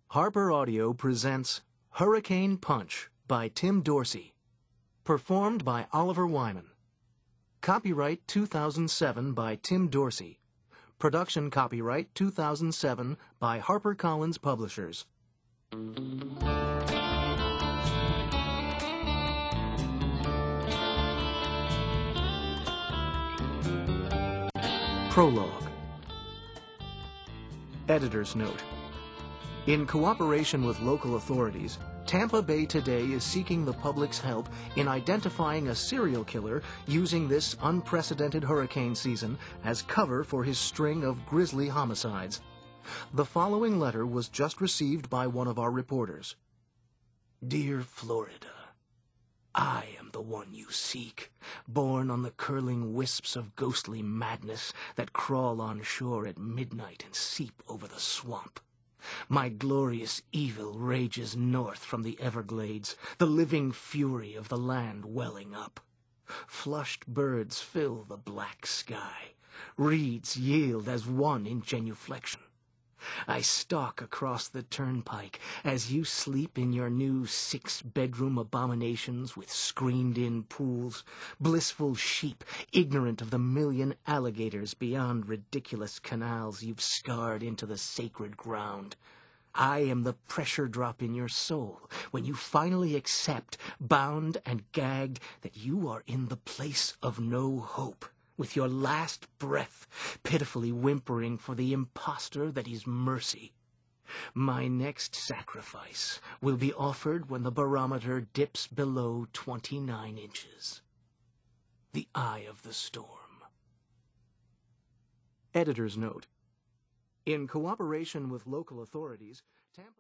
Harper Audio presents Hurricane Punch by Tim Dorsey. Performed by Oliver Wyman. Copyright 2007 by Tim Dorsey. Production copyright 2007 by HarperCollins Publishers. Prologue. Editor's note. In cooperation with local authorities, Tampa Bay Today is seeking the public's help in identifying a serial killer using this unprecedented hurricane season as cover for his string of grisly homicides. The following letter was just received by one of our reporters. Dear Florida, I am the one you seek, born on the curling wisps of ghostly madness that crawl on shore at midnight and seep over the swamp. My glorious evil rages north from the Everglades, the living fury of the land welling up. Flushed birds fill the black sky. Reeds yield as one in genuflection. I stalk across the turnpike as you sleep in your new 6-bedroom abominations with screened-in pools, blissful sheep ignorant of the million alligators beyond ridiculous canals you've scarred into the sacred ground. I am the pressure drop in your soul when you finally accept, bound and gagged, that you are in the place of no hope, with your last breath pitifully whimpering for the impostor that is mercy. My next sacrifice will be offered when the barometer dips below 29 inches. The eye of the storm. Editor's note. In cooperation with local authorities, Tampa